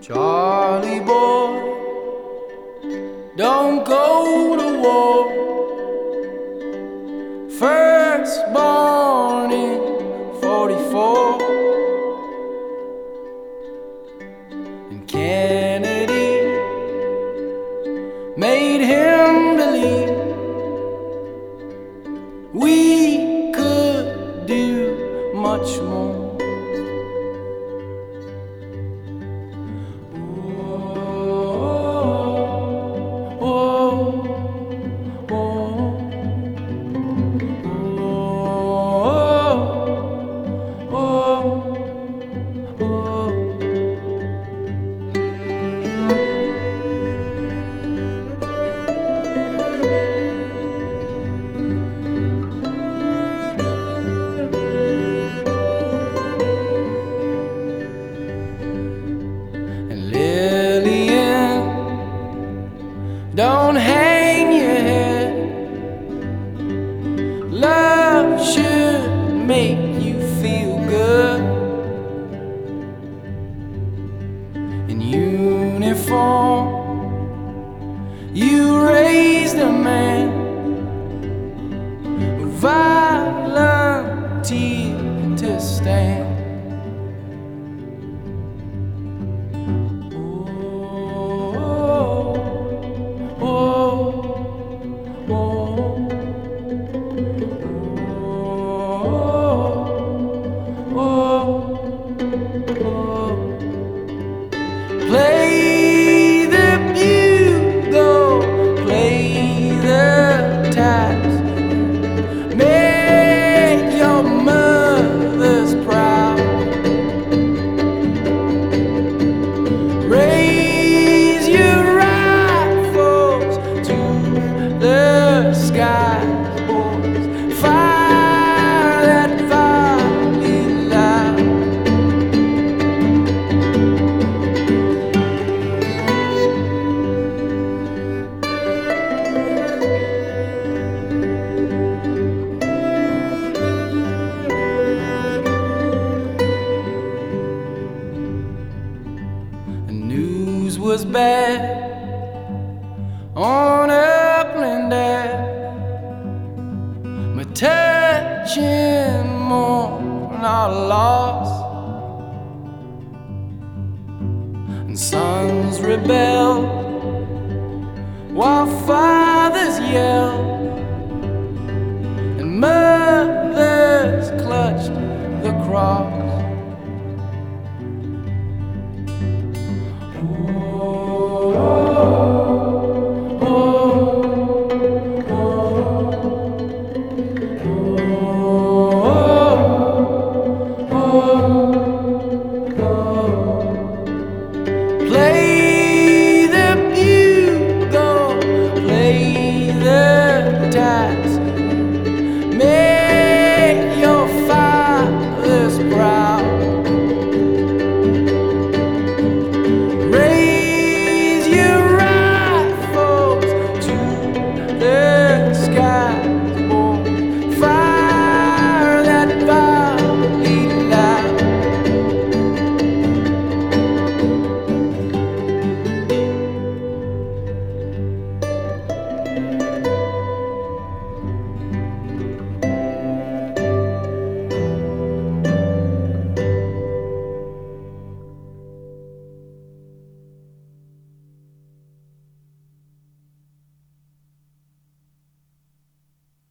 Charlie boy, don't go to war. First born in 44, and Kennedy made him believe we could do much more. Don't hang your head. Love should make you feel good. In uniform, you raised a man who volunteered to stand. Play the bugle, play the taps, make your mothers proud. Raise your rifles to the skies, boys. Fire that volley loud. The news was bad on Upland Ave, but touching mourn our loss, and sons rebelled while fathers yelled, and mothers clutched the cross.